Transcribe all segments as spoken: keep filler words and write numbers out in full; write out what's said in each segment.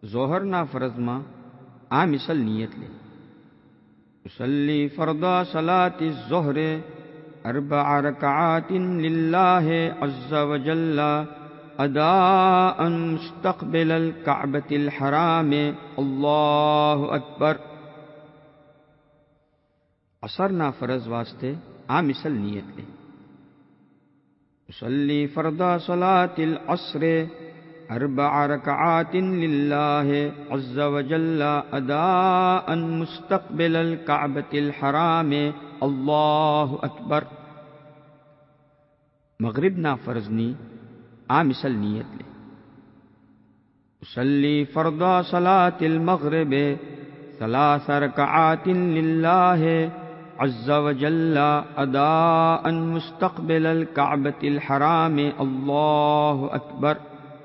ज़ोहरना फ़र्ज़मा आ मिसल नियत ले। उसल्ली फ़र्दा सलाति ज़ोहरे अर्बअ रकआतिन लिल्लाहि अज़्ज़ा व जल्ला अदाअन मुस्तक़बिलल कअबतिल हराम अल्लाहु अकबर। असर ना फ़र्ज़ वास्ते आ मिसल नियत ले। उसल्ली फ़र्दा सलातिल अस्र अर्बअ रकआतिन लिल्लाहि अज़्ज़ा व जल्ला अदाअन मुस्तक़बिलल कअबतिल हराम अल्लाहु अकबर। मग़रिब ना फ़र्ज़नी आ मिसल नियत ले। उसल्ली फ़र्दा सलातिल मग़रिब सलास रकआतिन लिल्लाहि अज़्ज़ा व जल्ला अदाअन मुस्तक़बिलल कअबतिल हराम अल्लाहु अकबर।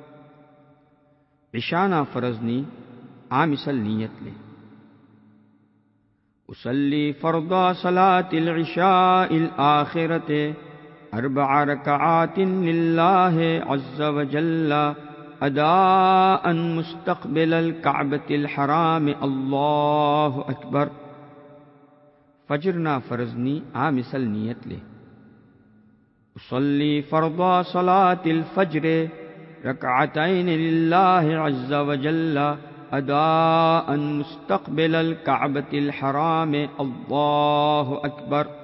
इशा ना फ़र्ज़नी आ मिसल नियत ले। उसल्ली फ़र्दा सलातिल इशाइल आखिरते अर्बअ रकआतिन लिल्लाहि अज़्ज़ा व जल्ला अदाअन मुस्तक़बिलल कअबतिल हराम अल्लाहु अकबर। फ़ज्र ना फ़र्ज़नी आ मिसल नियत ले। उसल्ली फ़र्दा सलातिल फ़ज्र रकअतैन लिल्लाहि अज़्ज़ा व जल्ला अदाअन मुस्तक़बिलल कअबतिल हराम अल्लाहु अकबर।